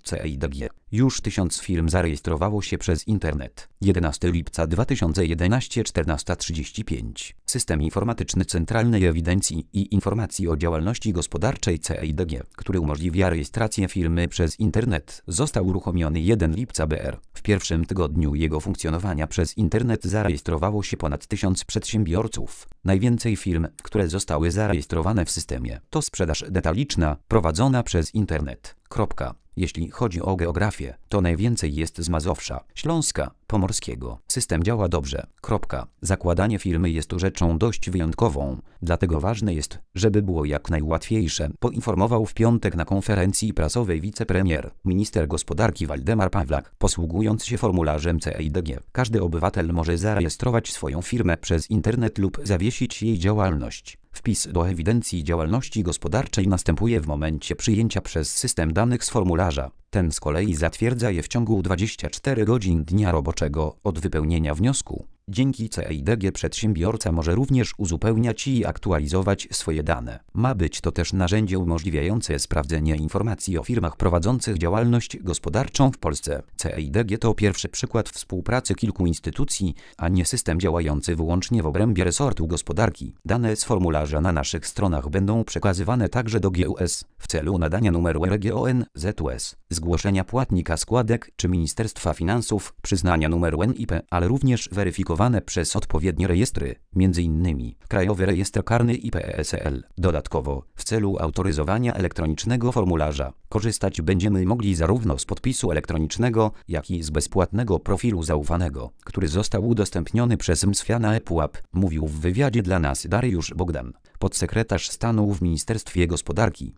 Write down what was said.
CEIDG. Już 1000 firm zarejestrowało się przez internet. 11 lipca 2011 14:35. System informatyczny Centralnej Ewidencji i Informacji o Działalności Gospodarczej CEIDG, który umożliwia rejestrację firmy przez internet, został uruchomiony 1 lipca br. W pierwszym tygodniu jego funkcjonowania przez internet zarejestrowało się ponad 1000 przedsiębiorców. Najwięcej firm, które zostały zarejestrowane w systemie, to sprzedaż detaliczna prowadzona przez internet. Jeśli chodzi o geografię, to najwięcej jest z Mazowsza, Śląska, Pomorskiego. System działa dobrze. Zakładanie firmy jest rzeczą dość wyjątkową, dlatego ważne jest, żeby było jak najłatwiejsze, poinformował w piątek na konferencji prasowej wicepremier, minister gospodarki Waldemar Pawlak, posługując się formularzem CEIDG. Każdy obywatel może zarejestrować swoją firmę przez internet lub zawiesić jej działalność. Wpis do ewidencji działalności gospodarczej następuje w momencie przyjęcia przez system danych z formularza. Ten z kolei zatwierdza je w ciągu 24 godzin dnia roboczego od wypełnienia wniosku. Dzięki CEIDG przedsiębiorca może również uzupełniać i aktualizować swoje dane. Ma być to też narzędzie umożliwiające sprawdzenie informacji o firmach prowadzących działalność gospodarczą w Polsce. CEIDG to pierwszy przykład współpracy kilku instytucji, a nie system działający wyłącznie w obrębie resortu gospodarki. Dane z formularza na naszych stronach będą przekazywane także do GUS w celu nadania numeru REGON, ZUS, zgłoszenia płatnika składek czy Ministerstwa Finansów, przyznania numeru NIP, ale również weryfikowania przez odpowiednie rejestry, m.in. Krajowy Rejestr Karny i PESEL. Dodatkowo, w celu autoryzowania elektronicznego formularza, korzystać będziemy mogli zarówno z podpisu elektronicznego, jak i z bezpłatnego profilu zaufanego, który został udostępniony przez MSFIA na ePUAP, mówił w wywiadzie dla nas Dariusz Bogdan, podsekretarz stanu w Ministerstwie Gospodarki.